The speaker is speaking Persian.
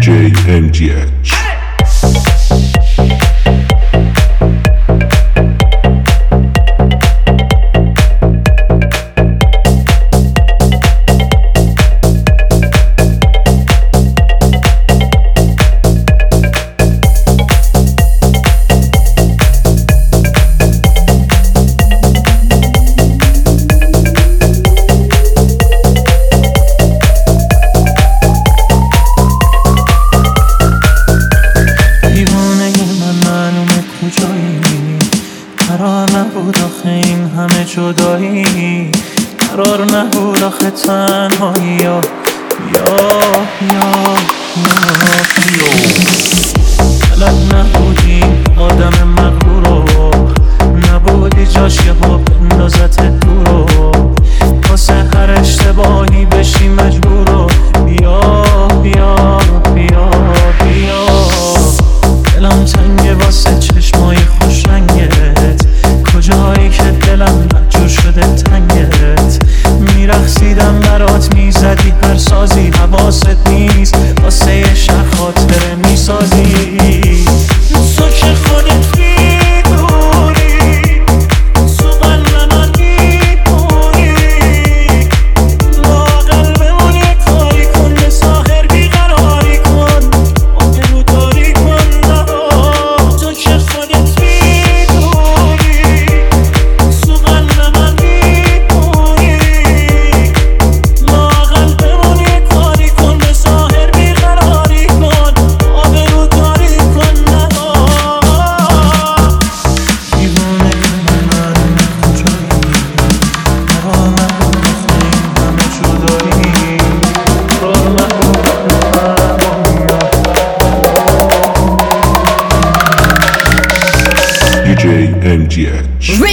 DJ MGH. قرار نبود آخه این همه جدایی، قرار نبود آخه تنهایی. یا بلد نبودی آدم مغرور رو، نبودی جاش یه ها بندازت دور رو، واسه هر اشتباهی بشی مجبور رو. بیا دلم تنگه واسه چشمای خوش رنگت، کجایی که دلم مجبور شده تنگت. میرقصیدم برات میزدی هر سازی، حواست نیست واسه یه شب خاطره میسازی. تو که خودت میدونی تو قلب من میمونی، لااقل بمون یه کاری کن، به ساحر بیقراری کن، آبرو داری کن. تو که خودت میدونی تو قلب من میمونی، لااقل بمون یه کاری کن، به ساحر بیقراری کن، آبرو داری کن. دیوانه من کجایی، قرار نبود آخه این همه جدایی، قرار نبود DJ MGH.